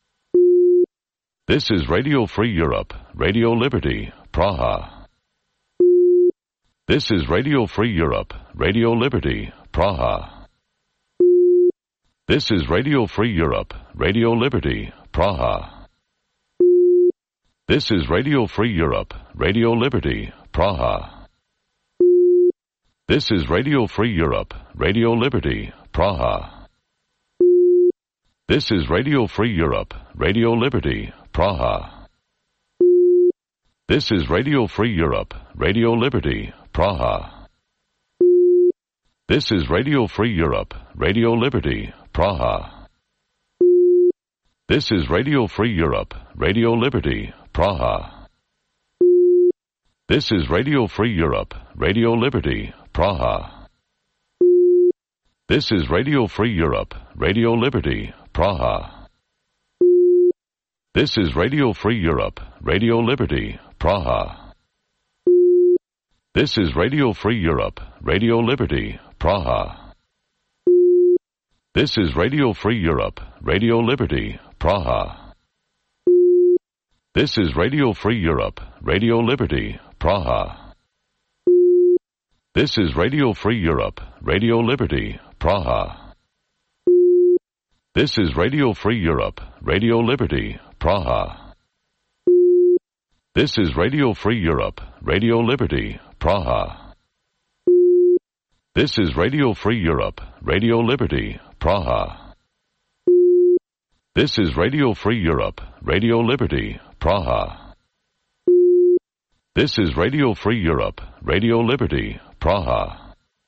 This is Radio Free Europe, Radio Liberty, Praha. This is Radio Free Europe, Radio Liberty, Praha. This is Radio Free Europe, Radio Liberty, Praha. This is Radio Free Europe, Radio Liberty, Praha. This is Radio Free Europe, Radio Liberty, Praha. This is Radio Free Europe, Radio Liberty, Praha. This is Radio Free Europe, Radio Liberty, Praha. This is Radio Free Europe, Radio Liberty, Praha. This is Radio Free Europe, Radio Liberty, Praha. This is Radio Free Europe, Radio Liberty, Praha. This is Radio Free Europe, Radio Liberty, Praha. This is Radio Free Europe, Radio Liberty, Praha. This is Radio Free Europe, Radio Liberty, Praha. This is Radio Free Europe, Radio Liberty, Praha. This is Radio Free Europe, Radio Liberty, Praha. This is Radio Free Europe, Radio Liberty, Praha. This is Radio Free Europe, Radio Liberty, Praha. This is Radio Free Europe, Radio Liberty, Praha. This is Radio Free Europe, Radio Liberty, Praha. This is Radio Free Europe, Radio Liberty, Praha. This is Radio Free Europe, Radio Liberty, Praha.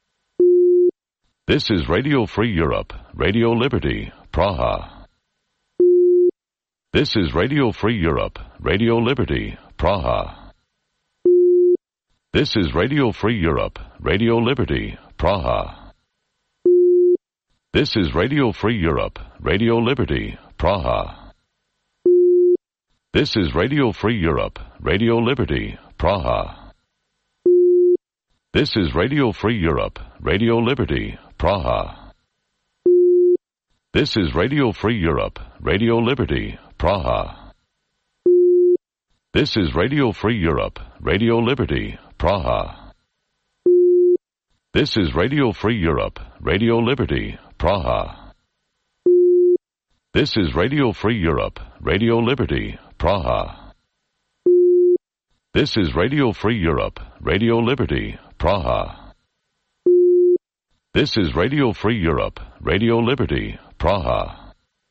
This is Radio Free Europe, Radio Liberty, Praha. This is Radio Free Europe, Radio Liberty, Praha. This is Radio Free Europe, Radio Liberty, Praha. This is Radio Free Europe, Radio Liberty, Praha. This is Radio Free Europe, Radio Liberty, Praha. This is Radio Free Europe, Radio Liberty, Praha. This is Radio Free Europe, Radio Liberty, Praha. This is Radio Free Europe, Radio Liberty, Praha. This is Radio Free Europe, Radio Liberty, Praha. This is Radio Free Europe, Radio Liberty, Praha. This is Radio Free Europe, Radio Liberty, Praha. This is Radio Free Europe, Radio Liberty, Praha.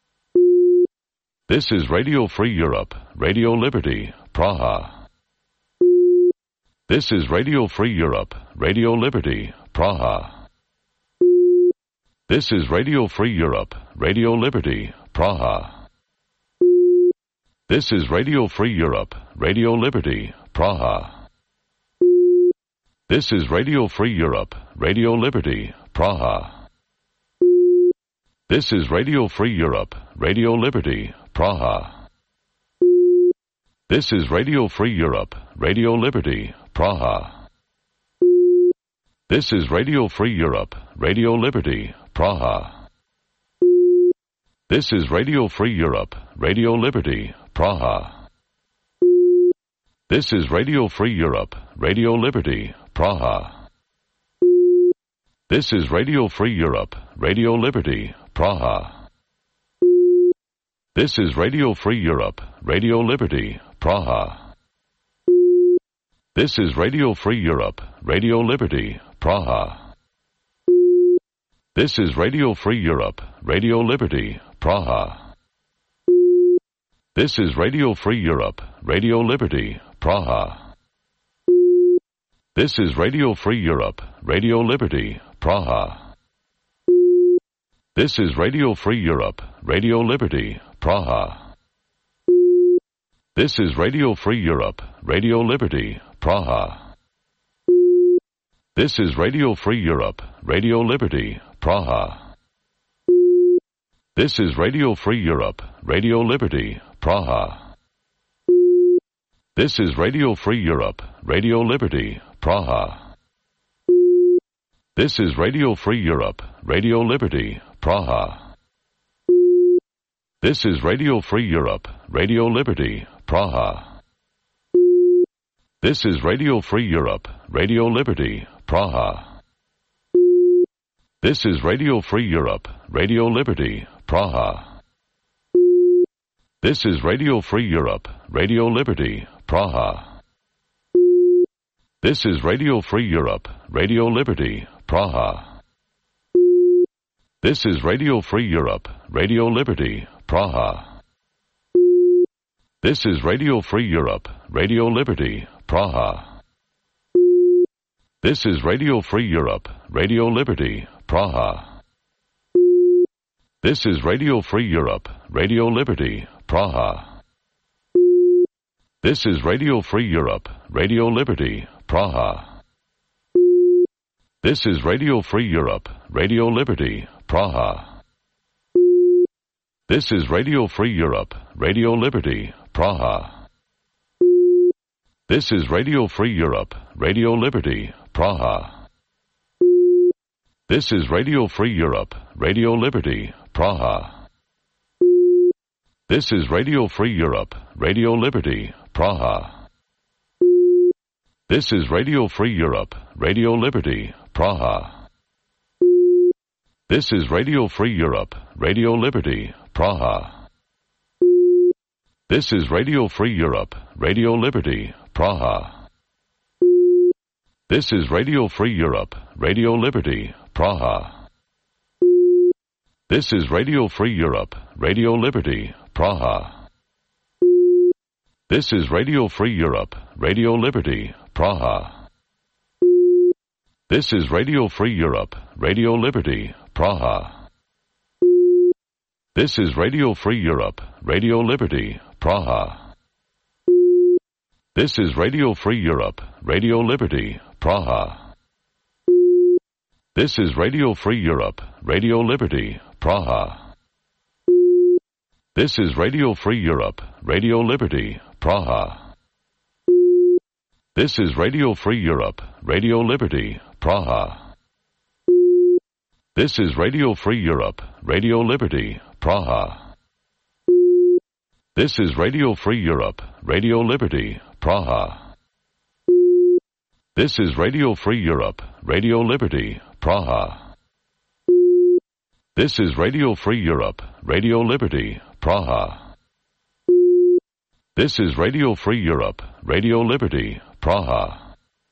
This is Radio Free Europe, Radio Liberty, Praha. This is Radio Free Europe, Radio Liberty, Praha. This is Radio Free Europe, Radio Liberty, Praha. This is Radio Free Europe, Radio Liberty, Praha. This is Radio Free Europe, Radio Liberty, Praha. This is Radio Free Europe, Radio Liberty, Praha. This is Radio Free Europe, Radio Liberty, Praha. This is Radio Free Europe, Radio Liberty, Praha. This is Radio Free Europe, Radio Liberty, Praha. This is Radio Free Europe, Radio Liberty, Praha. This is Radio Free Europe, Radio Liberty, Praha. This is Radio Free Europe, Radio Liberty, Praha. This is Radio Free Europe, Radio Liberty, Praha. This is Radio Free Europe, Radio Liberty, Praha. This is Radio Free Europe, Radio Liberty, Praha. This is Radio Free Europe, Radio Liberty, Praha. This is Radio Free Europe, Radio Liberty, Praha. This is Radio Free Europe, Radio Liberty, Praha. This is Radio Free Europe, Radio Liberty, Praha. This is Radio Free Europe, Radio Liberty, Praha. This is Radio Free Europe, Radio Liberty, Praha. This is Radio Free Europe, Radio Liberty, Praha. This is Radio Free Europe, Radio Liberty, Praha. This is Radio Free Europe, Radio Liberty, Praha. This is Radio Free Europe, Radio Liberty, Praha. This is Radio Free Europe, Radio Liberty, Praha. This is Radio Free Europe, Radio Liberty, Praha. This is Radio Free Europe, Radio Liberty, Praha. This is Radio Free Europe, Radio Liberty, Praha. This is Radio Free Europe, Radio Liberty, Praha. This is Radio Free Europe, Radio Liberty, Praha. This is Radio Free Europe, Radio Liberty, Praha. This is Radio Free Europe, Radio Liberty, Praha. This is Radio Free Europe, Radio Liberty, Praha. This is Radio Free Europe, Radio Liberty, Praha. This is Radio Free Europe, Radio Liberty, Praha. This is Radio Free Europe, Radio Liberty, Praha. This is Radio Free Europe, Radio Liberty, Praha. This is Radio Free Europe, Radio Liberty, Praha. This is Radio Free Europe, Radio Liberty, Praha. This is Radio Free Europe, Radio Liberty, Praha. This is Radio Free Europe, Radio Liberty, Praha. This is Radio Free Europe, Radio Liberty, Praha. This is Radio Free Europe, Radio Liberty, Praha. This is Radio Free Europe, Radio Liberty, Praha. This is Radio Free Europe, Radio Liberty, Praha. This is Radio Free Europe, Radio Liberty, Praha. This is Radio Free Europe, Radio Liberty, Praha. This is Radio Free Europe, Radio Liberty, Praha. This is Radio Free Europe, Radio Liberty, Praha. This is Radio Free Europe, Radio Liberty, Praha. This is Radio Free Europe, Radio Liberty, Praha. This is Radio Free Europe, Radio Liberty, Praha. This is Radio Free Europe, Radio Liberty, Praha.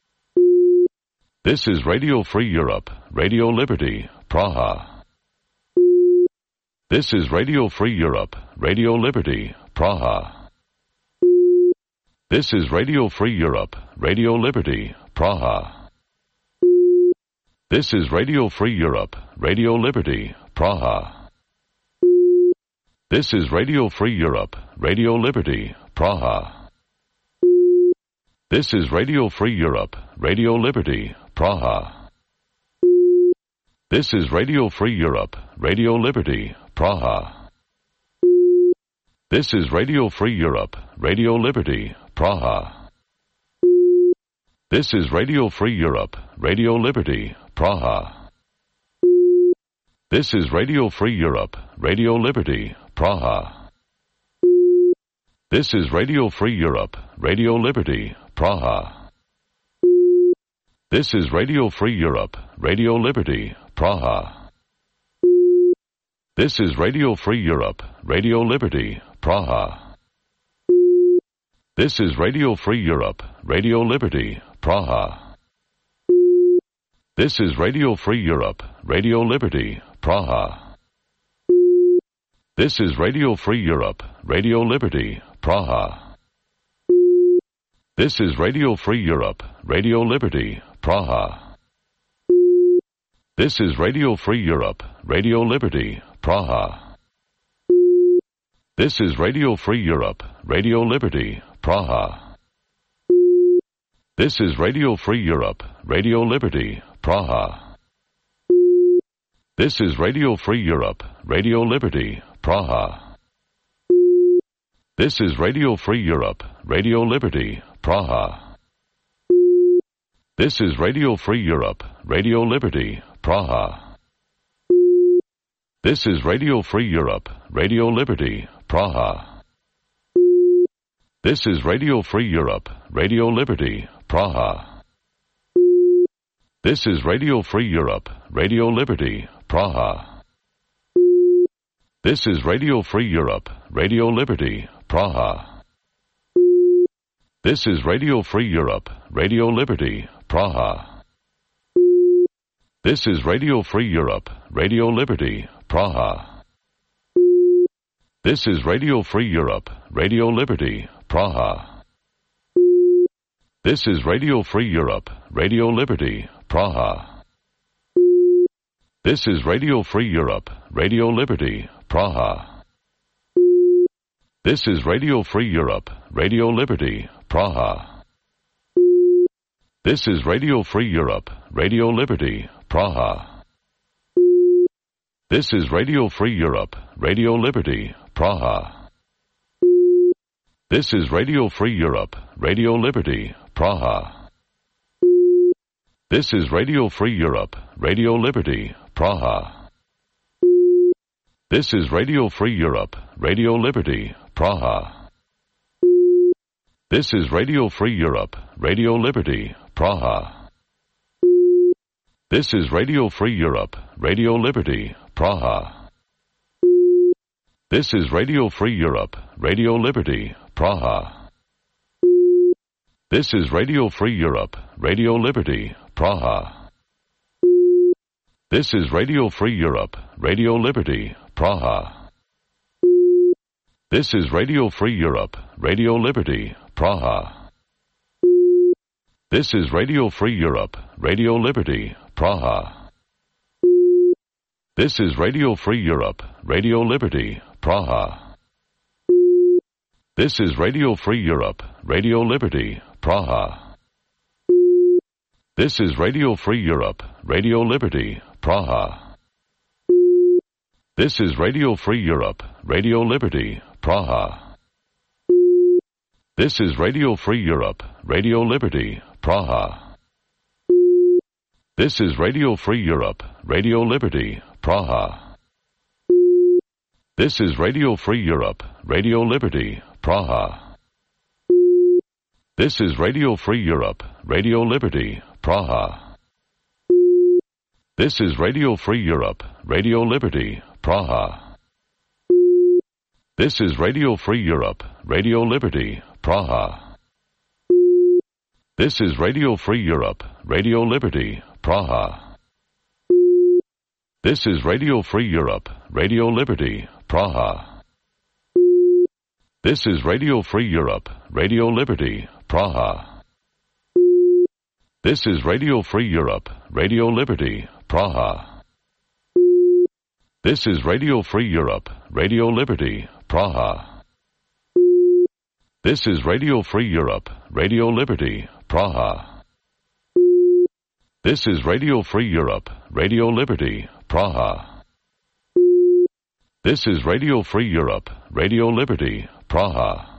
This is Radio Free Europe, Radio Liberty, Praha. This is Radio Free Europe, Radio Liberty, Praha. This is Radio Free Europe, Radio Liberty, Praha. This is Radio Free Europe, Radio Liberty, Praha. This is Radio Free Europe, Radio Liberty, Praha. This is Radio Free Europe, Radio Liberty, Praha. This is Radio Free Europe, Radio Liberty, Praha. This is Radio Free Europe, Radio Liberty, Praha. This is Radio Free Europe, Radio Liberty, Praha. This is Radio Free Europe, Radio Liberty, Praha. This is Radio Free Europe, Radio Liberty, Praha. This is Radio Free Europe, Radio Liberty, Praha. This is Radio Free Europe, Radio Liberty, Praha. This is Radio Free Europe, Radio Liberty, Praha. This is Radio Free Europe, Radio Liberty, Praha. This is Radio Free Europe, Radio Liberty, Praha. This is Radio Free Europe, Radio Liberty, Praha. This is Radio Free Europe, Radio Liberty, Praha. This is Radio Free Europe, Radio Liberty, Praha. This is Radio Free Europe, Radio Liberty, Praha. This is Radio Free Europe, Radio Liberty, Praha. This is Radio Free Europe, Radio Liberty, Praha. This is Radio Free Europe, Radio Liberty, Praha. This is Radio Free Europe, Radio Liberty, Praha. This is Radio Free Europe, Radio Liberty, Praha. This is Radio Free Europe, Radio Liberty, Praha. This is Radio Free Europe, Radio Liberty, Praha. This is Radio Free Europe, Radio Liberty, Praha. This is Radio Free Europe, Radio Liberty, Praha. This is Radio Free Europe, Radio Liberty, Praha. This is Radio Free Europe, Radio Liberty, Praha. This is Radio Free Europe, Radio Liberty, Praha. This is Radio Free Europe, Radio Liberty, Praha. This is Radio Free Europe, Radio Liberty, Praha. This is Radio Free Europe, Radio Liberty, Praha. This is Radio Free Europe, Radio Liberty, Praha. This is Radio Free Europe, Radio Liberty, Praha. This is Radio Free Europe, Radio Liberty, Praha. This is Radio Free Europe, Radio Liberty, Praha. This is Radio Free Europe, Radio Liberty, Praha. This is Radio Free Europe, Radio Liberty, Praha. This is Radio Free Europe, Radio Liberty, Praha. This is Radio Free Europe, Radio Liberty, Praha. This is Radio Free Europe, Radio Liberty, Praha. This is Radio Free Europe, Radio Liberty, Praha. This is Radio Free Europe, Radio Liberty, Praha. This is Radio Free Europe, Radio Liberty, Praha. This is Radio Free Europe, Radio Liberty, Praha. This is Radio Free Europe, Radio Liberty, Praha. This is Radio Free Europe, Radio Liberty, Praha. This is Radio Free Europe, Radio Liberty, Praha. This is Radio Free Europe, Radio Liberty, Praha. This is Radio Free Europe, Radio Liberty, Praha. This is Radio Free Europe, Radio Liberty, Praha. This is Radio Free Europe, Radio Liberty, Praha. This is Radio Free Europe, Radio Liberty, Praha. This is Radio Free Europe, Radio Liberty, Praha. This is Radio Free Europe, Radio Liberty, Praha. This is Radio Free Europe, Radio Liberty, Praha. This is Radio Free Europe, Radio Liberty, Praha. This is Radio Free Europe, Radio Liberty, Praha. This is Radio Free Europe, Radio Liberty, Praha. This is Radio Free Europe, Radio Liberty, Praha.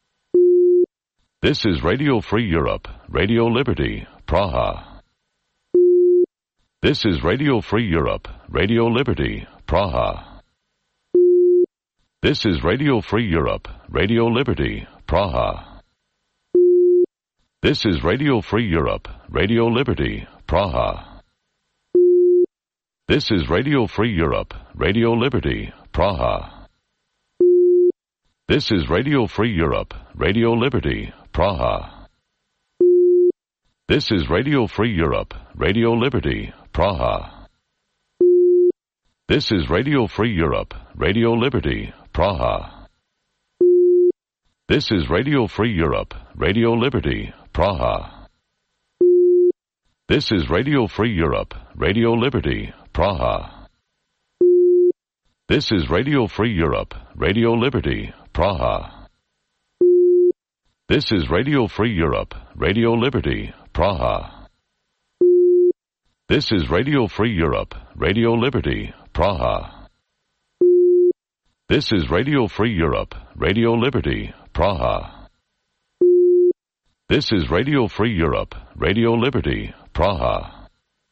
This is Radio Free Europe, Radio Liberty, Praha. This is Radio Free Europe, Radio Liberty, Praha. This is Radio Free Europe, Radio Liberty, Praha. This is Radio Free Europe, Radio Liberty, Praha. This is Radio Free Europe, Radio Liberty, Praha. This is Radio Free Europe, Radio Liberty, Praha. This is Radio Free Europe, Radio Liberty, Praha. This is Radio Free Europe, Radio Liberty, Praha. This is Radio Free Europe, Radio Liberty, Praha. This is Radio Free Europe, Radio Liberty, Praha. This is Radio Free Europe, Radio Liberty, Praha. This is Radio Free Europe, Radio Liberty, Praha. This is Radio Free Europe, Radio Liberty, Praha. This is Radio Free Europe, Radio Liberty, Praha. This is Radio Free Europe, Radio Liberty, Praha.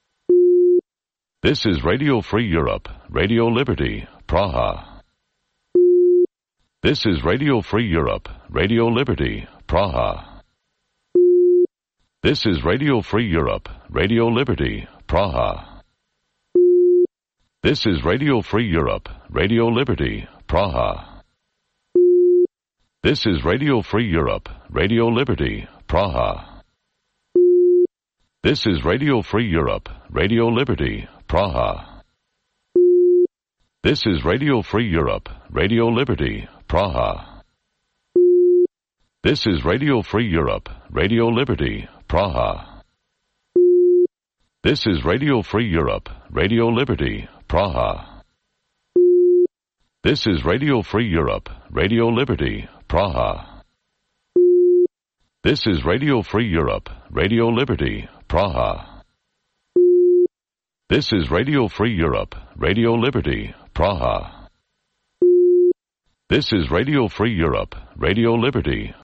This is Radio Free Europe, Radio Liberty, Praha. This is Radio Free Europe, Radio Liberty, Praha. This is Radio Free Europe, Radio Liberty, Praha. This is Radio Free Europe, Radio Liberty, Praha. This is Radio Free Europe, Radio Liberty, Praha. This is Radio Free Europe, Radio Liberty, Praha. This is Radio Free Europe, Radio Liberty, Praha. This is Radio Free Europe, Radio Liberty, Praha. This is Radio Free Europe, Radio Liberty, Praha. This is Radio Free Europe, Radio Liberty, Praha. This is Radio Free Europe, Radio Liberty, Praha. This is Radio Free Europe, Radio Liberty, Praha. This is Radio Free Europe, Radio Liberty,